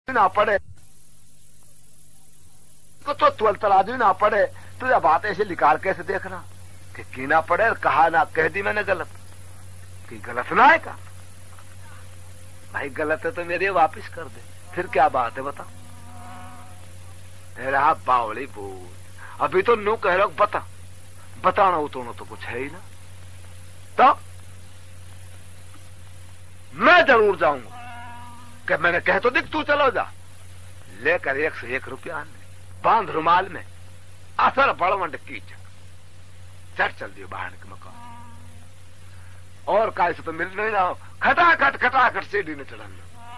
ना पड़े तो तुल तराजू ना पड़े तो यह बात ऐसे निकाल कैसे देखना कि की ना पड़े और कहा ना कह दी मैंने गलत कि गलत ना है का भाई गलत है तो मेरे वापस कर दे फिर क्या बात है बता रहा बावली बोल अभी तो नू कह रहा बता बताना उतरना तो कुछ है ही ना तो मैं जरूर जाऊंगा कि मैंने कह तो दिख तू चलो जा लेकर 101 रुपया बांध रुमाल में असर बड़वंड कीचक चढ़ चल दियो बाहर के मकान और काय से तो मिल नहीं रहा खटाखट सीढ़ी ने चढ़ाना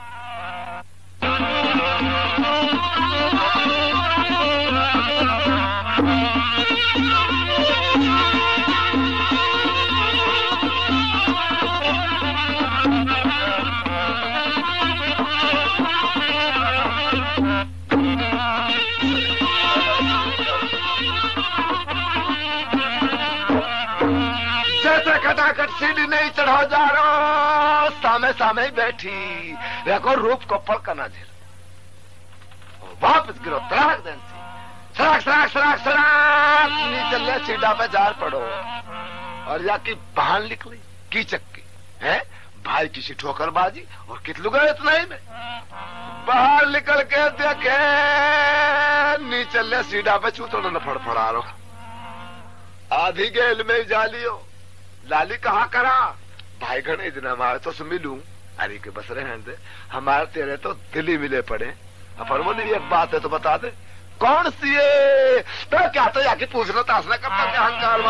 खटाखट सीढ़ी नहीं चढ़ाओ जा रहा सामे सामे बैठी देखो रूप को पड़का ना झेल वापस गिरो तड़ाक देन से सड़क नीचे ले सीढ़ा पे जार पड़ो और जाकी बाहर निकली कीचक की है भाई किसी ठोकरबाजी और कितलू गए इतना ही में बाहर निकल के देखे नीचे ले सीढ़ा पे चूतों न फड़फड़ा रहा आधी गेल में जा लियो लाली कहा करा भाई घने दिन हमारे तो मिलूं अरे के बस रहे हैं हमारे तेरे तो दिल ही मिले पड़े अपन बोली एक बात है तो बता दे कौन सी है तो क्या तो जाके पूछना तासना करता क्या अहंकार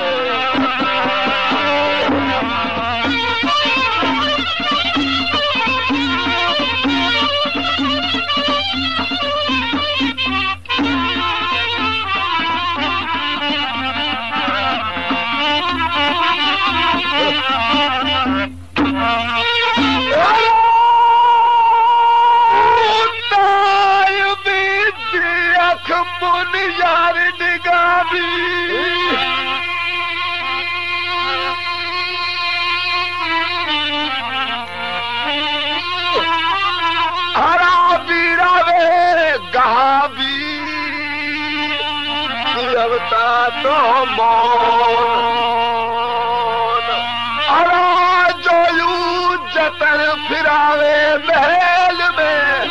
यार निगारी हरा बीरा वे गहाबी रवता तो मौन हरा जोयू जतन फिरावे महल में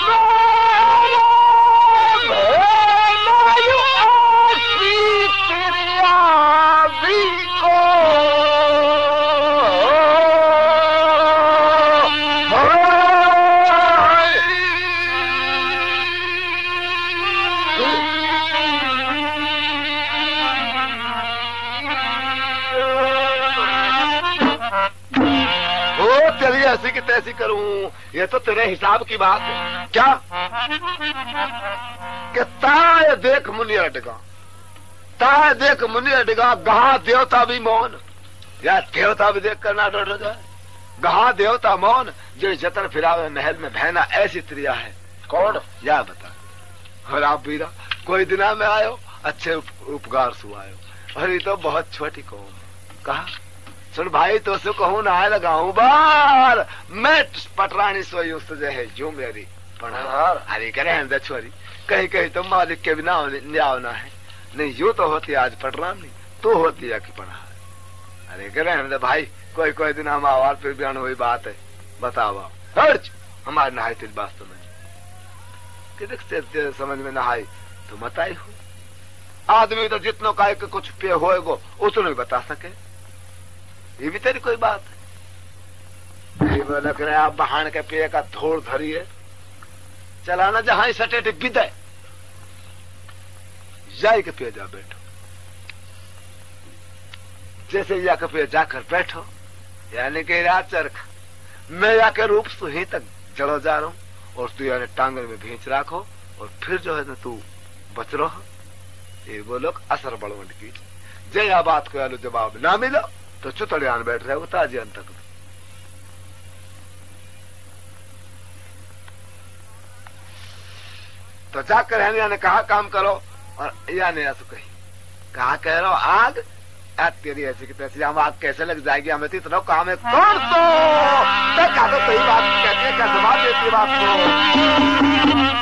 ऐसी की तैसी करूं ये तो तेरे हिसाब की बात है क्या कि ताय देख मुनि अडगा गहा देवता भी मौन या देवता भी देख कर ना डर जाए गहा देवता मौन जो जतन फिरावे महल में बहना ऐसी त्रिया है कौन या बता और आप बीरा कोई दिना में आयो अच्छे उपकार सु आयो अरे तो बहुत छोटी कौन कहा सुन भाई तो से कहूं ना लगाऊं बार मैं पटरानी सोई उस है जो मेरी पढ़ार अरे करे छोरी कहीं कहीं तो मालिक के बिना ना है नहीं यूं तो होती आज पटरानी तो होती है कि पढ़ा अरे करे भाई कोई कोई दिन हम आवाज फिर बयान हुई बात है बताओ हर्ज हमारे नहाई थी वास्तव में कि समझ में नहाई तो बताई हो आदमी तो जितनो का कुछ पे होएगो उतनो ही बता सके ये भी तेरी कोई बात है लग रहा आप बहान के पे का धोड़ धरिए चलाना जहां ही सटे विदय जाई के पे जा बैठो जैसे या के पे जाकर बैठो यानी कि रात चरख मैं जाकर रूप सुही तक जड़ो जा रहा हूं और तू यानी टांगल में भींच राखो और फिर जो है ना तू बच रहो ये वो लोग असर बड़वंड की जय या बात को यालो जवाब ना मिलो तो चुतड़ियान बैठ रहे उतार जी तक तो जाकर यानी कहा काम करो और यानी ऐसा कही कहा कह रहा हो आग तेरी ऐसी की तैसी हम आग कैसे लग जाएगी हमें तो इतना काम है कौन तो क्या तो सही बात कहती है क्या जवाब देती है बात को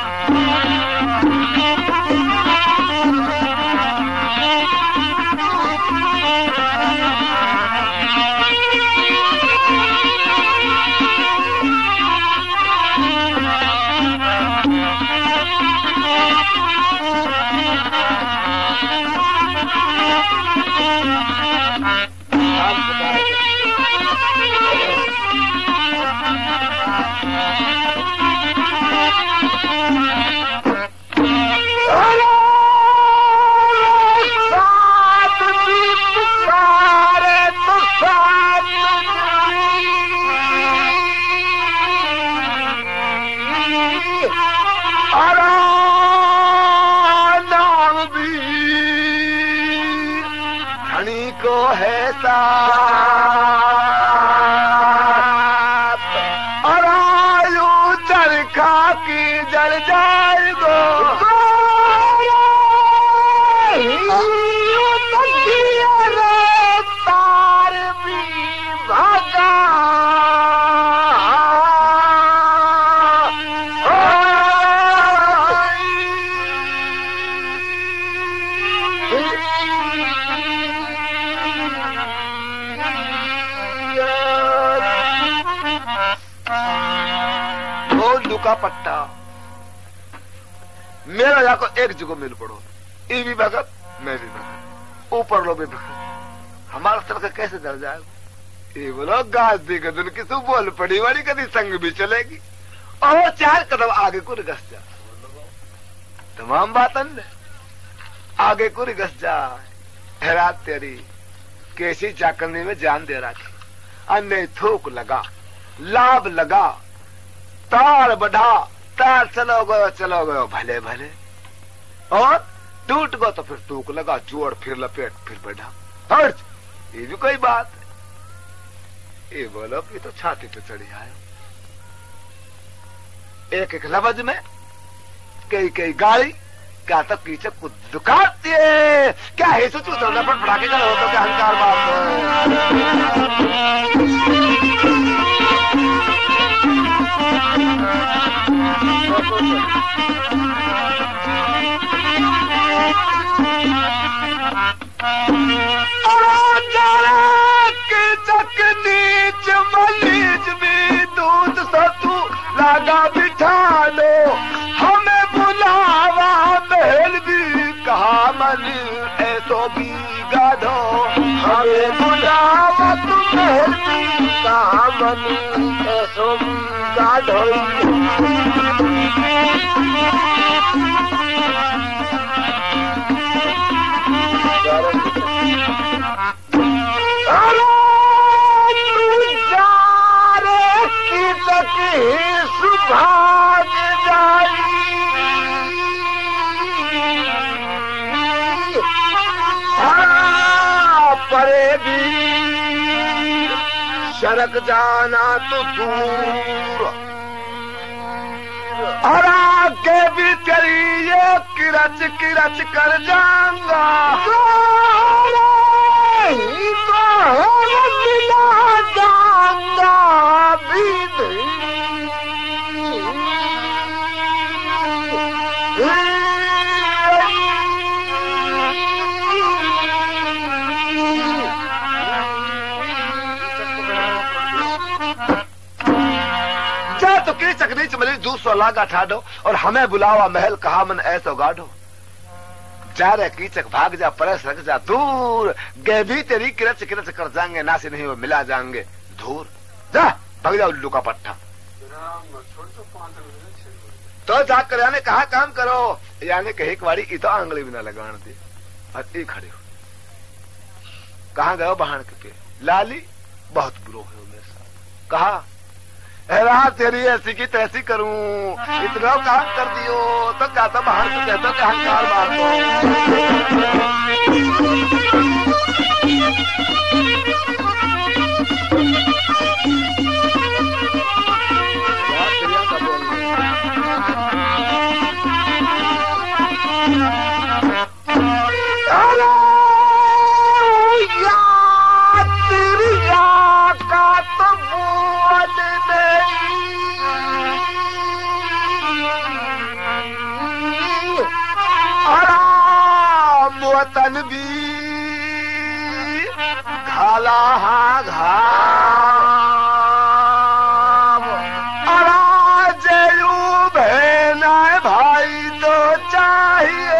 और आयु चरखा की जल जाएगो तार भी भागा का पट्टा मेरा जाको एक जगह मिल पड़ो ये भी भगत मैं भी भगत ऊपर लो भी भगत हमारा सर कैसे डर जाएगा ये बोलो गाज दी गदन की तू बोल पड़ी वाली कभी संग भी चलेगी और 4 कदम आगे को रिगस जा तमाम बातन आगे को रिगस जा हैरात तेरी कैसी चाकरनी में जान दे रखी अन्य थूक लगा लाभ लगा तार बढ़ा तार चलो गयो भले भले और टूट गो तो फिर टूक लगा जोड़ फिर लपेट फिर बढ़ा हर्ज ये भी कोई बात है ये बोलो कि तो छाती पे चढ़ी आए एक एक लफ्ज में कई कई गाड़ी क्या तो कीचक को दुखाती है क्या है सोचो तो लपट पटाखे का हो तो क्या अहंकार बात मलीज में दूध सतू लगा बिठा लो हमें बुलावा महल भी कहा मन ऐसो भी गाधो हमें बुलावा तू महल भी कहा मन ऐसो भी गाधो सुभाग जाई परे भी शरक जाना तो दूर और आगे भी तेरी ये किरच किरच कर जाऊंगा मिला जाऊंगा भी तो की चकनी चमली दूसरा लागा ठाडो और हमें बुलावा महल कहा मन ऐसो गाढ़ो जा रहे कीचक भाग जा परस रख जा दूर गए भी तेरी किरच किरच कर जाएंगे ना से नहीं वो मिला जाएंगे दूर जा भाग जा उल्लू का पट्टा तो जाकर यानी कहा काम करो यानी कही वाड़ी इतो आंगली भी ना लगान दी और खड़े हो कहा गयो बहान के लाली बहुत बुरो है मेरे साथ कहा राह तेरी ऐसी की तैसी करूं इतना काम कर दियो तो क्या तो बाहर से कहता कि अहंकार तन भी घाला हाँ घाव अराजयू बहना भाई तो चाहिए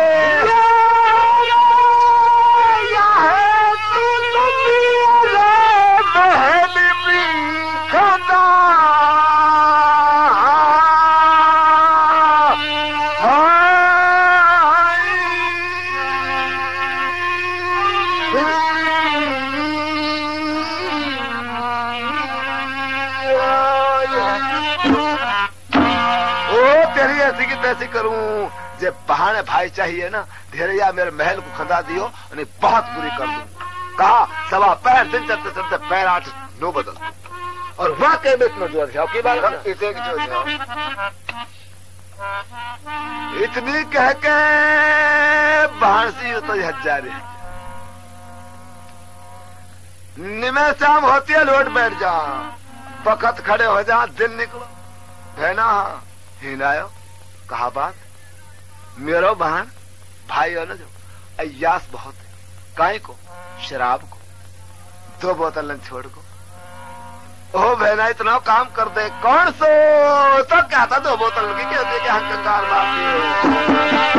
बहन भी खदा तैसी करूं जे बहाने भाई चाहिए ना धेरिया मेरे महल को खंदा दियो और बहुत बुरी कर दूं। कहा सवा पैर दिन चलते चलते पैर 8-9 बदल और वाकई में इतना जोर जाओ की बात इतने की जोर जाओ। इतनी कह के बहानसी तो हजारे निमे शाम होती है लौट बैठ जा वक्त खड़े हो जा दिन निकलो बहना हिनायो कहा बात मेरो बहन भाई हो न जो अयास बहुत है काई को शराब को 2 बोतल छोड़ को ओ बहना इतना काम कर दे कौन सो तो क्या था 2 बोतल की कहते कि हम कंगाल मारती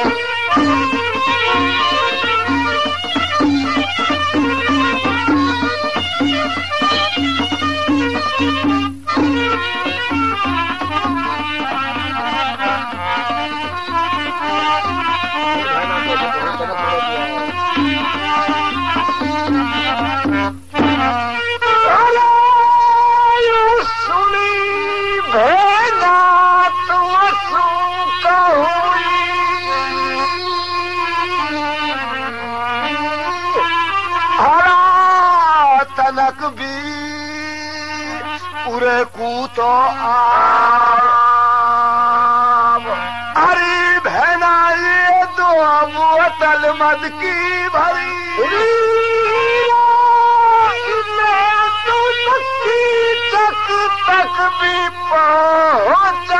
तनक भी पूरे कूतो अरे बहना ये 2 बोतल मद की भरी तक भी पहुंचा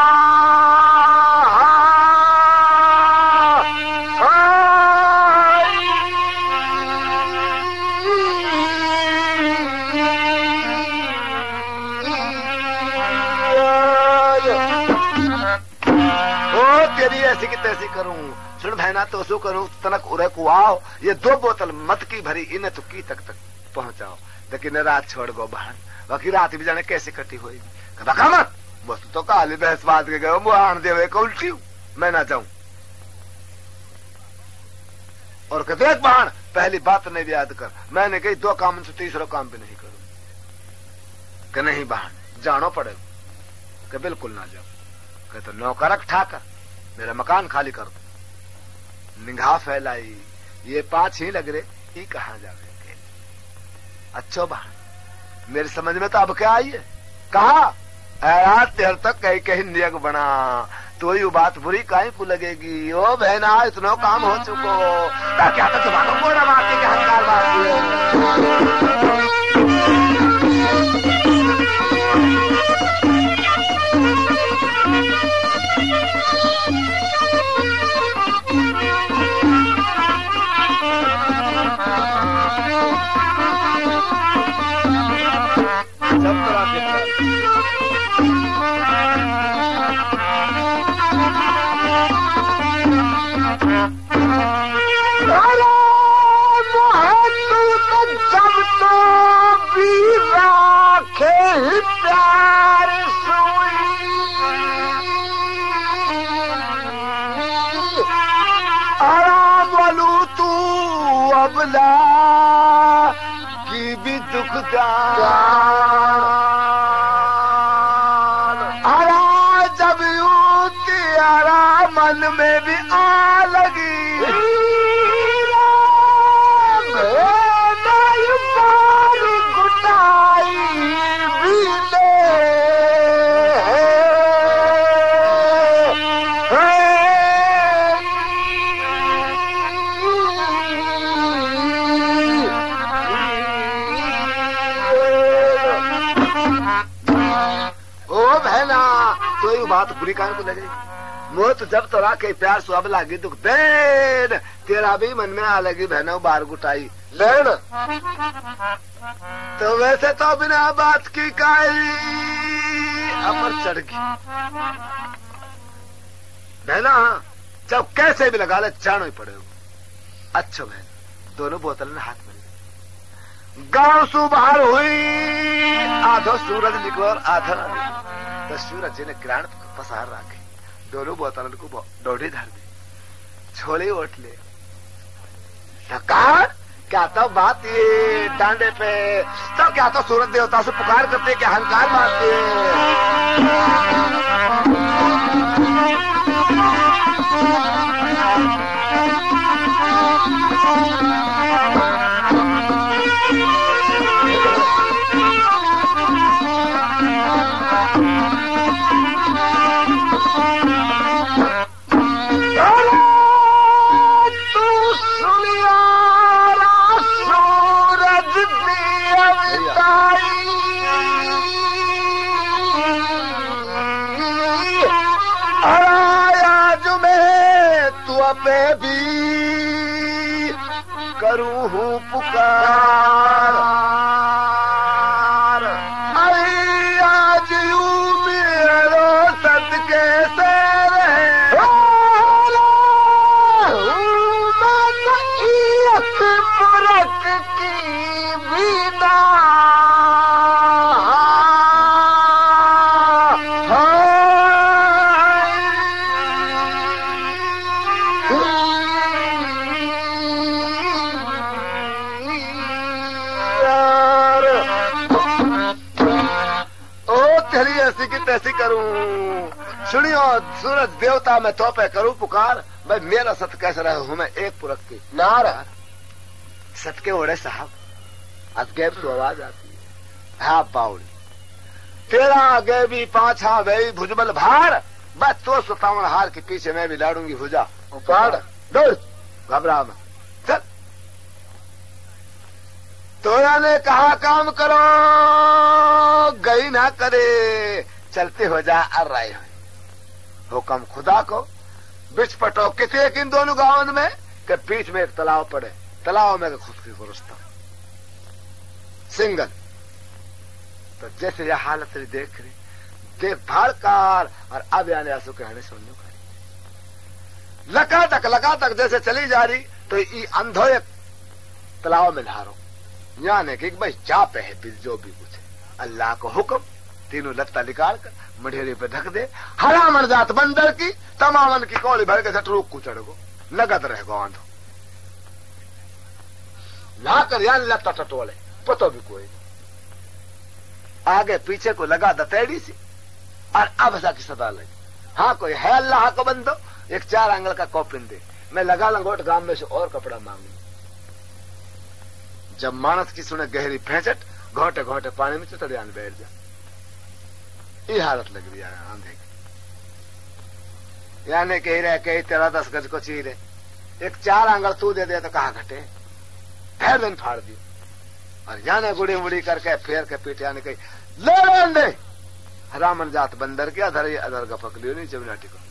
तेरी ऐसी की तैसी करूं सुन बहना तो सो करूं तनक उरे को आओ ये 2 बोतल मत की भरी इन्हें तो की तक पहुंचाओ लेकिन रात छोड़ गो बहन बाकी रात भी जाने कैसे कटी होगी कहा मत बस तो काली बहस बात के गए मुहान देवे को उल्टी मैं ना जाऊं और कहते एक बहन पहली बात नहीं याद कर मैंने कही 2 काम से तीसरा काम भी नहीं करूं कि नहीं बहन जानो पड़ेगा कि बिल्कुल ना जाओ कहे तो नौकरक ठाकर मेरा मकान खाली कर दो निगाह फैलाई ये 5 ही लग रहे ये कहां जावे अच्छो बहन मेरी समझ में तो अब क्या आई है कहा रात तेर तक कहीं नियग बना तो ये बात बुरी काहे को लगेगी ओ बहना इतना काम हो चुको क्या तो तुम्हारा कोड़ा मारती के हंकार मारती प्यार सोई आराम वालू तू अबला की भी दुख आरा जब यूं तेरा मन में भी आ लगी बात बुरी कान को लगेगी मोत जब तो राखे प्यार सो अब लागी दुख देन तेरा भी मन में आ लगी बहनों बार गुटाई लेन तो वैसे तो बिना बात की काई अमर चढ़ गई बहना जब कैसे भी लगा ले जानो ही पड़ेगा अच्छा बहन दोनों बोतल ने हाथ में गांव सु बाहर हुई आधो सूरज निकलो और आधा ना निकलो तो सूरज जी ने ग्राण पसार रखे दोनों बोतल को डोढ़ी धर दी छोड़ी ओट ले सरकार क्या तो बात ये डांडे पे तो क्या तो सूरज देवता से पुकार करते क्या हंकार मारते पे भी करूं हूँ पुकार, अरे आज यूं मेरो सदके से रहे पुरख की बिना ऐसी करूं। सुनियो सूरज देवता मैं तो पे करूं पुकार, भाई मेरा सत कैसे रहे हूं मैं एक पुरख की नारा सत के ओढ़े साहब अजगैब तो आवाज आती है। हाँ बाउल तेरा आगे भी पाछा वही भुजबल भार, बस तो सतावन हार के पीछे मैं भी लाड़ूंगी भुजा उपाड़ दौड़ घबरा में चल। तोरा ने कहा काम करो गई ना करे, चलते हो जा अर्राय हुक्म खुदा को बिच पटो किसी एक इन दोनों गांव में के बीच में एक तालाब पड़े, तालाब में खुद की गुरुस्ता सिंगल। तो जैसे यह हालत देख रही देख भाड़कार और अब यानी आंसू के हने सुनने का लगा तक जैसे चली जा रही तो ये अंधो एक तालाब में धारो यानी कि भाई चापे है बिल जो भी कुछ है अल्लाह को हुक्म तीनों लत्ता निकाल कर मढ़ेरे पे ढक दे, हरा मन जात बंदर की तमामन की कौली भर के झट रूक कुचड़ गो नगद रह गो आंधो लाकर यानी लत्ता टटोले पतो भी कोई आगे पीछे को लगा दतेड़ी सी और अब ऐसा की सदा लगी। हाँ कोई है अल्लाह को बंदो एक 4 आंगल का कॉपिन दे, मैं लगा लंगोट गांव में से और कपड़ा मांगू। जब मानस की सुने गहरी फेंचट घोटे घोटे पानी में चतड़ियान बैठ जा, ये हालत लग रही है आंधे की। यानी कही रहे कही तेरा 10 गज को चीरे एक 4 आंगल तू दे दे तो कहा घटे फिर दिन फाड़ दियो और याने गुड़ी मुड़ी करके फेर के पीठ यानी कही ले दे हरामन जात बंदर के अधर अधर गपक लियो नहीं जमनाटी को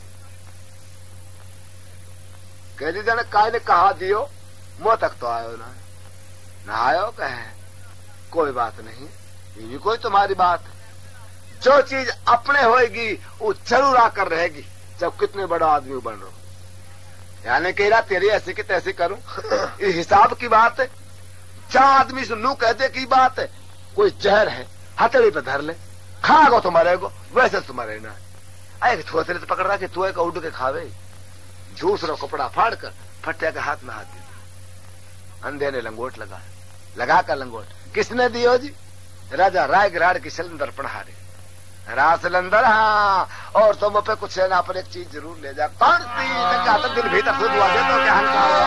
कह दी जाने काय ने कहा दियो मुंह तक तो आयो ना आयो कहे कोई बात नहीं, ये भी कोई तुम्हारी बात है। जो चीज अपने होएगी वो जरूर आकर रहेगी जब कितने बड़ा आदमी बन रहा। यानी कह रहा तेरी ऐसी की तैसी करूं ये हिसाब की बात है। 4 आदमी से नू कहते की बात है, कोई जहर है हथेली पे धर ले खागो तो मरेगो वैसे तो मरे ना। एक थोसरे से पकड़ रहा कि तू एक उड़ के खावे, दूसरा कपड़ा फाड़ कर फट्टे के हाथ में हाथ दी, अंधे ने लंगोट लगा कर लंगोट किसने दियो जी? राजा राय गिराड़ की सिलेंडर पढ़ारे रासलंदर। हाँ और तुम पे कुछ है ना पर एक चीज जरूर ले जा। कौन सी? क्या तो दिल भीतर से दुआ दे तो क्या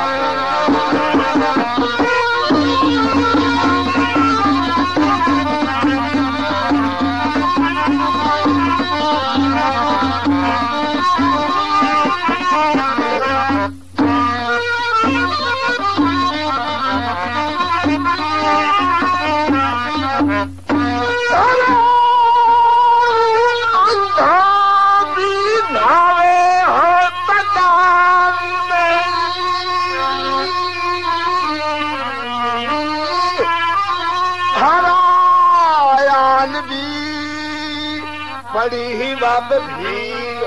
बड़ी ही बाप भीड़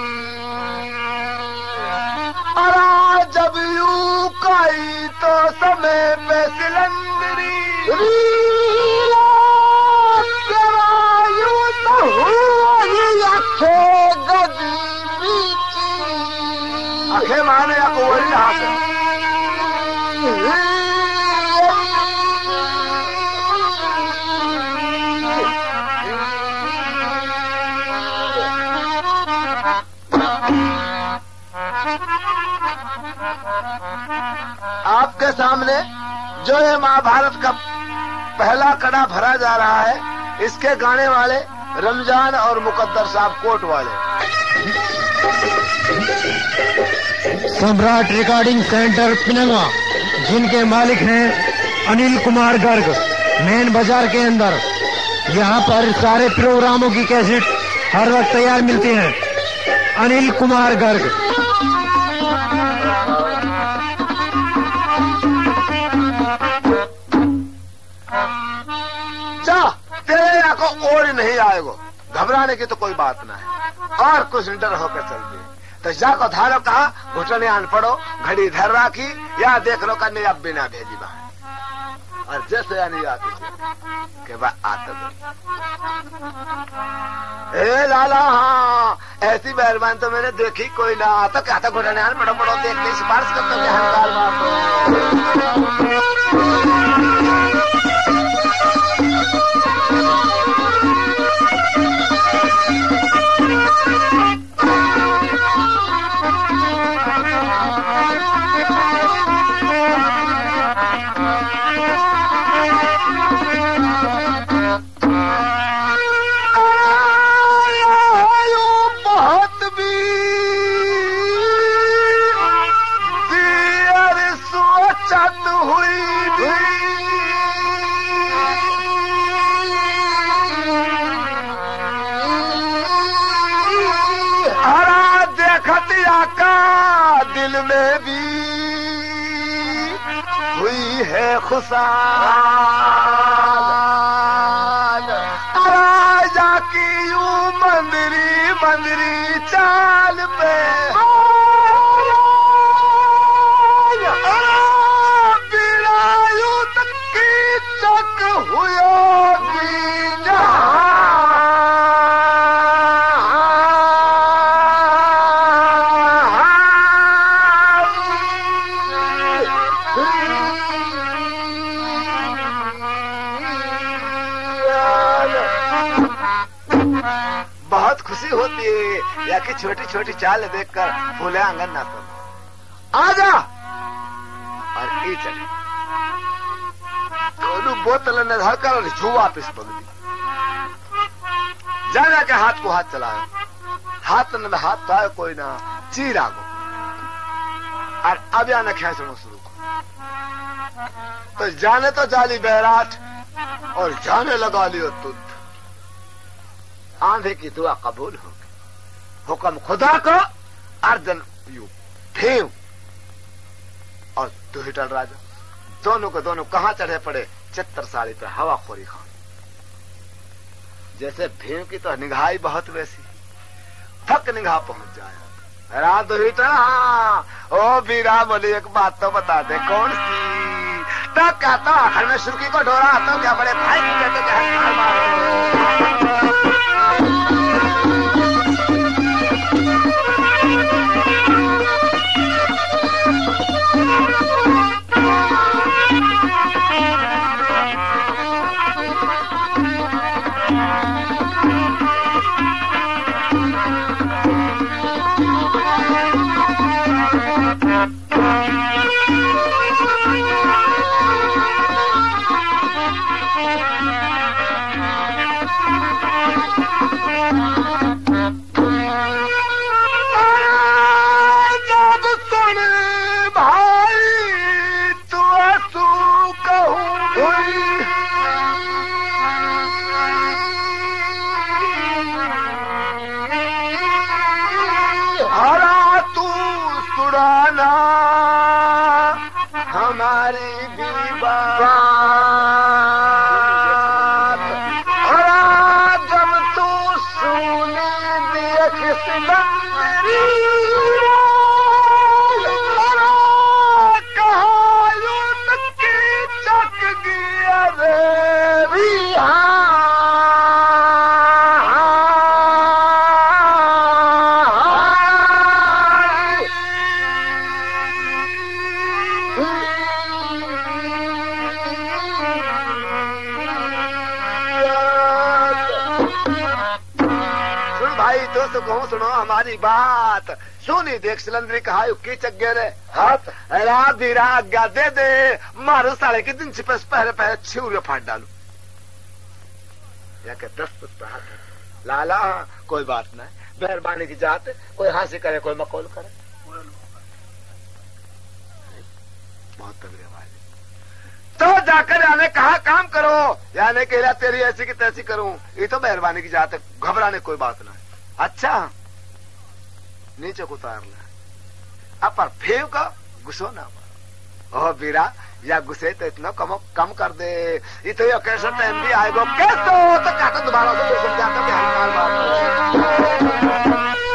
अरा जब यूं काई तो समय पे सिलंदरी यूं तो हुई आखे गदी बीची आखे माने या कोई हाथ आपके सामने जो ये महाभारत का पहला कड़ा भरा जा रहा है, इसके गाने वाले रमजान और मुकद्दर साहब कोट वाले। सम्राट रिकॉर्डिंग सेंटर पिनलवा, जिनके मालिक हैं अनिल कुमार गर्ग, मेन बाजार के अंदर। यहाँ पर सारे प्रोग्रामों की कैसेट हर वक्त तैयार मिलती हैं। अनिल कुमार गर्ग। तेरे यहाँ को और नहीं आएगो, घबराने की तो कोई बात ना है, और कुछ डर होकर चल दिए तो जाको धारो कहा घुटने आन पड़ो, घड़ी धर राखी या देख लो करने अब बिना भेजी बाहर, और जैसे या नहीं आती के बाद आता ए लाला, हाँ ऐसी मेहरबानी तो मैंने देखी कोई ना। आता क्या था घुटने आन पड़ो पड़ो देख के सिफारिश करते हुए हंकार मार खुशाल राजा की यूं मंदिरी मंदिरी चाल पे बिरायू तक की चक हुई होती है या कि छोटी छोटी चाल देखकर फूले आंगन ना तो आजा और ये चले दोनों बोतल ने धरकर और झू वापिस पगली जाना के हाथ को हाथ चलाए, हाथ न हाथ तो आए कोई ना चीरा गो और अब या न खेसणो शुरू तो जाने तो जाली बैराट और जाने लगा लियो तुद। आंधे की दुआ कबूल हो गई, हुक्म खुदा को अर्जन यू भेव और दुहिटल राजा दोनों को दोनों कहां चढ़े पड़े चित्तर साड़ी पे हवा खोरी खान। जैसे भेव की तो निगाही बहुत वैसी थक निगाह पहुंच जाए। रात दुहिटल ओ बीरा बोले एक बात तो बता दे कौन सी? तो क्या तो आखिर में सुर्खी को ढोरा तो क्या बड़े भाई की कहते तो कहूँ सुनो हमारी बात। सुनी देख सिलंदरी कहा की चगे रे हाथ रात धीरा आज्ञा दे दे मारो साले के दिन से पहले पहले छिड़ फाट डालू या के 10 फुट हाथ लाला। कोई बात नहीं, मेहरबानी की जात, कोई हासिल करे कोई मकोल करे। बहुत तगड़े वाले तो जाकर याने कहा काम करो, याने कह रहा तेरी ऐसी की तैसी करूं, ये तो मेहरबानी की जात है, घबराने कोई बात ना। अच्छा नीचे को उतार ला अब पर फेव का गुस्सो ना ओ बीरा या गुस्से तो इतना कम कर दे। ये तो ये कैसा टाइम भी आएगा कैसे तो काटा दोबारा से समझाता कि हमारी बात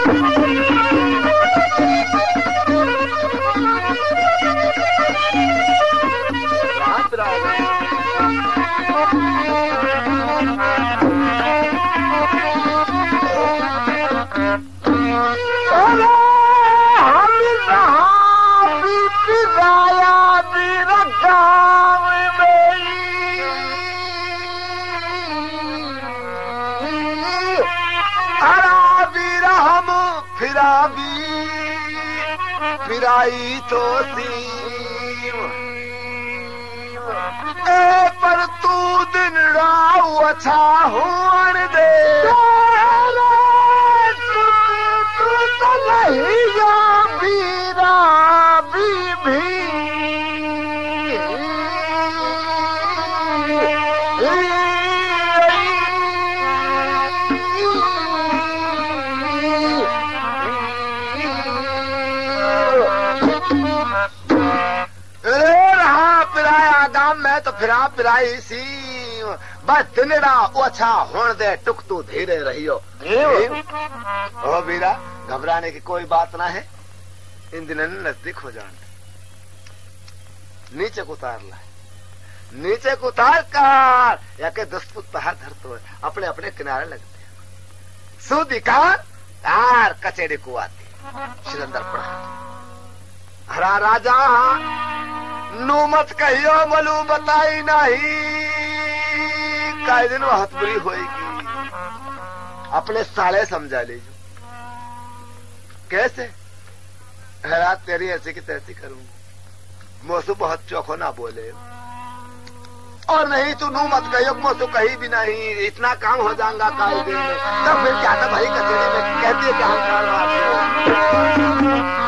फिराई तो ए पर तू दिन राव अच्छा होने दे तू तो नहीं या बीरा भी तो फिरा पिराई सी बस दिन अच्छा होने दे टुक तू धीरे रहियो। ओ बीरा घबराने की कोई बात ना है, इन दिनों नजदीक हो जाने। नीचे को उतार ला, नीचे को उतार कार या के 10 फुट पहाड़ धर तो अपने अपने किनारे लगते सूदी कार तार कचेरी को आती सिलंदर पड़ा हरा राजा नू मत कहियो मलू बताई नहीं कई दिन हथ बुरी होएगी, अपने साले समझा लीजो। कैसे रात तेरी ऐसी की तैसी करूं, मोसू बहुत चौखो ना बोले और नहीं तू नू मत कहियो मोसू कही भी नहीं, इतना काम हो जाएगा काई दिन में, तब फिर क्या था भाई कचेरी में कहती है कि हम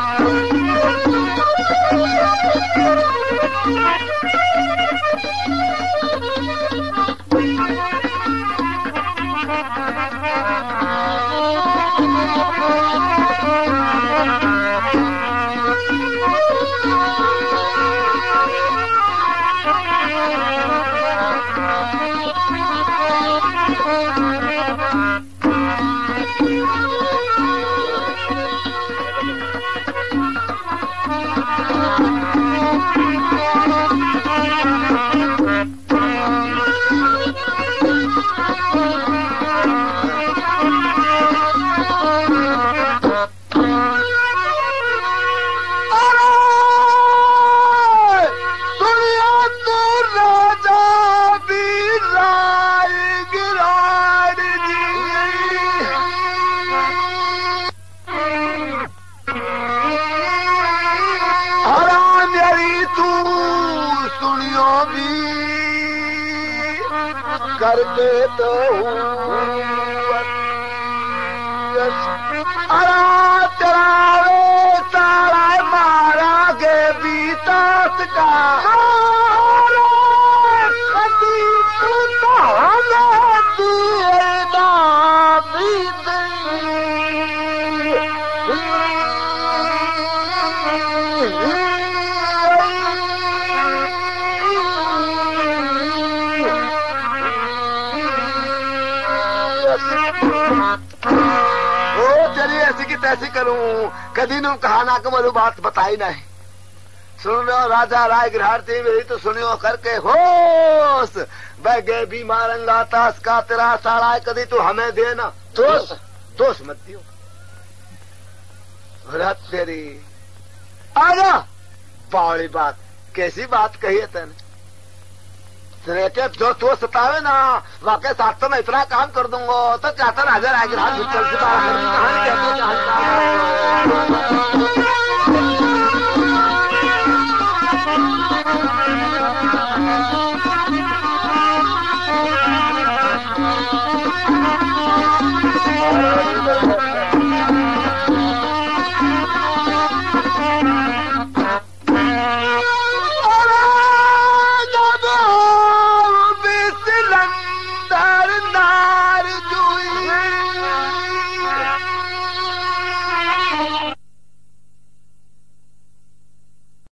करके तो अरा तेरा सारा मारा गे बीतात का कभी तो हमें दिए ना बीत ऐसी करूं कदी नु कहा ना कमलू बात बताई नहीं। सुन लो राजा राय गिरहारती मेरी तो सुनियो करके होश बैगे भी मारंगा तास का तेरा साड़ा कदी तू हमें देना दोष मत दियो रात तेरी आजा बावड़ी बात कैसी बात कही है तेने के जो तो सतावे ना वाकई साथ तो मैं इतना काम कर दूंगा तो चाहता नजर आएगी रात चल से बाहर कहानी कहते